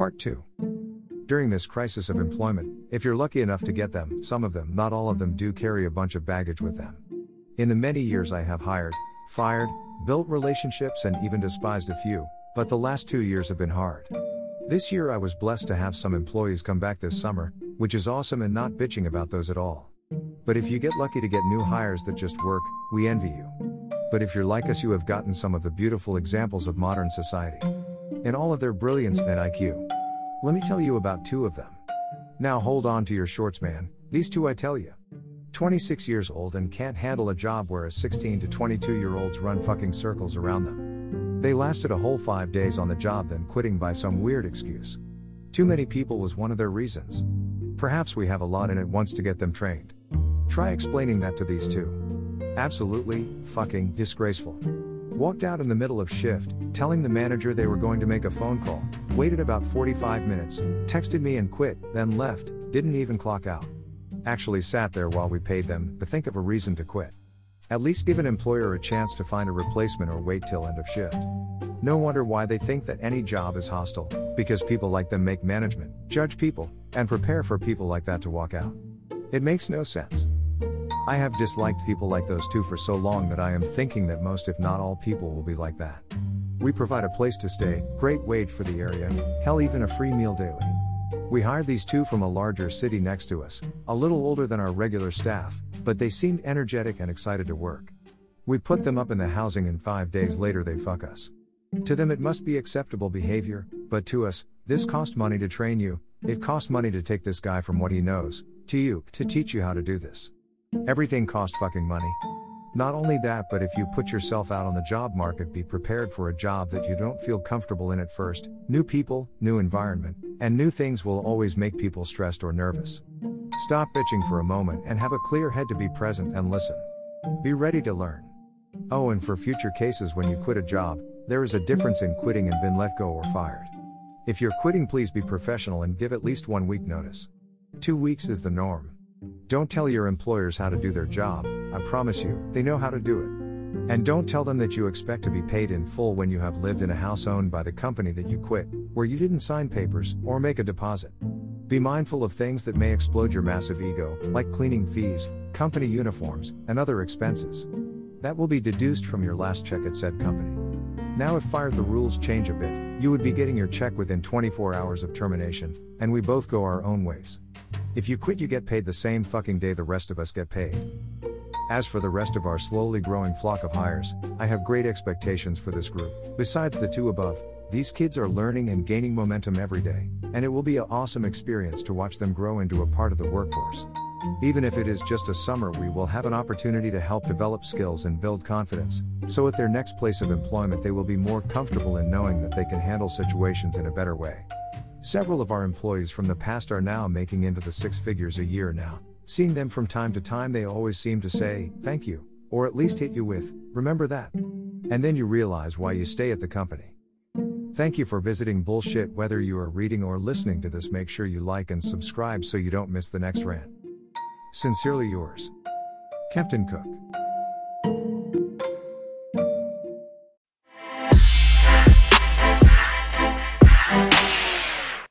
Part 2. During this crisis of employment, if you're lucky enough to get them, some of them, not all of them, do carry a bunch of baggage with them. In the many years I have hired, fired, built relationships and even despised a few, but the last 2 years have been hard. This year I was blessed to have some employees come back this summer, which is awesome, and not bitching about those at all. But if you get lucky to get new hires that just work, we envy you. But if you're like us, you have gotten some of the beautiful examples of modern society. In all of their brilliance and IQ. Let me tell you about 2 of them. Now hold on to your shorts, man, these 2 I tell you. 26 years old and can't handle a job, whereas 16 to 22-year-olds run fucking circles around them. They lasted a whole 5 days on the job, then quitting by some weird excuse. Too many people was one of their reasons. Perhaps we have a lot in it once to get them trained. Try explaining that to these 2. Absolutely fucking disgraceful. Walked out in the middle of shift, telling the manager they were going to make a phone call, waited about 45 minutes, texted me and quit, then left, didn't even clock out. Actually sat there while we paid them, to think of a reason to quit. At least give an employer a chance to find a replacement or wait till end of shift. No wonder why they think that any job is hostile, because people like them make management, judge people, and prepare for people like that to walk out. It makes no sense. I have disliked people like those 2 for so long that I am thinking that most, if not all, people will be like that. We provide a place to stay, great wage for the area, hell, even a free meal daily. We hired these 2 from a larger city next to us, a little older than our regular staff, but they seemed energetic and excited to work. We put them up in the housing and 5 days later they fuck us. To them it must be acceptable behavior, but to us, this cost money to train you, it cost money to take this guy from what he knows, to you, to teach you how to do this. Everything cost fucking money. Not only that, but if you put yourself out on the job market, be prepared for a job that you don't feel comfortable in at first. New people, new environment, and new things will always make people stressed or nervous. Stop bitching for a moment and have a clear head to be present and listen. Be ready to learn. Oh, and for future cases, when you quit a job, there is a difference in quitting and been let go or fired. If you're quitting, please be professional and give at least 1 week notice. 2 weeks is the norm. Don't tell your employers how to do their job, I promise you, they know how to do it. And don't tell them that you expect to be paid in full when you have lived in a house owned by the company that you quit, where you didn't sign papers or make a deposit. Be mindful of things that may explode your massive ego, like cleaning fees, company uniforms, and other expenses. That will be deduced from your last check at said company. Now if fired, the rules change a bit, you would be getting your check within 24 hours of termination, and we both go our own ways. If you quit, you get paid the same fucking day the rest of us get paid. As for the rest of our slowly growing flock of hires, I have great expectations for this group. Besides the 2 above, these kids are learning and gaining momentum every day, and it will be an awesome experience to watch them grow into a part of the workforce. Even if it is just a summer, we will have an opportunity to help develop skills and build confidence, so at their next place of employment they will be more comfortable in knowing that they can handle situations in a better way. Several of our employees from the past are now making into the 6 figures a year now. Seeing them from time to time, they always seem to say, thank you, or at least hit you with, remember that. And then you realize why you stay at the company. Thank you for visiting Bullshit. Whether you are reading or listening to this, make sure you like and subscribe so you don't miss the next rant. Sincerely yours, Captain Cook.